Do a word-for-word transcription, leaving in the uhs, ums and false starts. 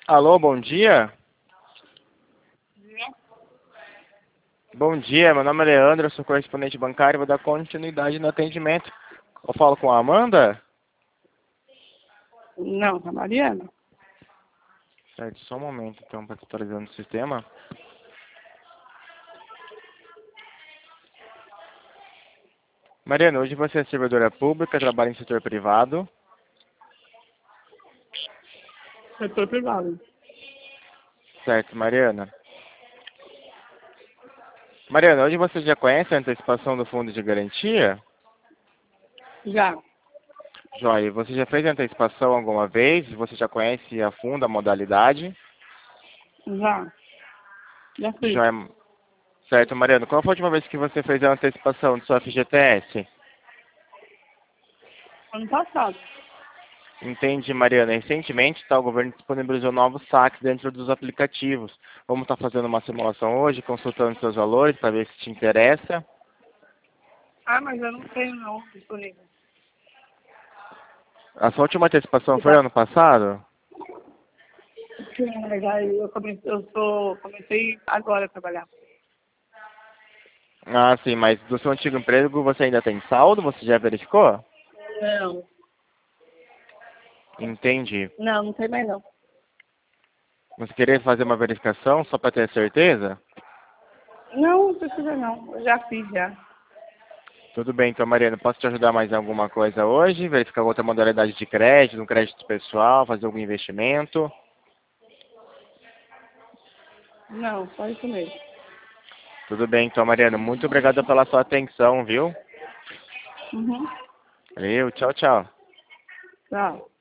Alô, bom dia? Bom dia, meu nome é Leandro, eu sou correspondente bancário e vou dar continuidade no atendimento. Eu falo com a Amanda? Não, tá Mariana. Certo, só um momento então para atualizando o sistema. Mariana, hoje você é servidora pública, trabalha em setor privado. Setor privado. Certo, Mariana. Mariana, hoje você já conhece a antecipação do fundo de garantia? Já. Joia, você já fez a antecipação alguma vez? Você já conhece a fundo a modalidade? Já. Já fiz. Joia. Certo, Mariana. Qual foi a última vez que você fez a antecipação do seu F G T S? Ano passado. Entendi, Mariana. Recentemente, tá, o governo disponibilizou novos saques dentro dos aplicativos. Vamos estar fazendo uma simulação hoje, consultando seus valores para ver se te interessa. Ah, mas eu não tenho não disponível. A sua última antecipação foi Já. ano passado? Sim, na verdade, eu comecei, eu sou, comecei agora a trabalhar. Ah, sim, mas do seu antigo emprego você ainda tem saldo? Você já verificou? Não. Entendi. Não, não tem mais não. Você queria fazer uma verificação só para ter certeza? Não, não precisa não. Eu já fiz já. Tudo bem, então, Mariana, posso te ajudar mais em alguma coisa hoje? Verificar outra modalidade de crédito, um crédito pessoal, fazer algum investimento? Não, só isso mesmo. Tudo bem, então, Mariana, muito obrigado pela sua atenção, viu? Uhum. Valeu, tchau, tchau. Tchau.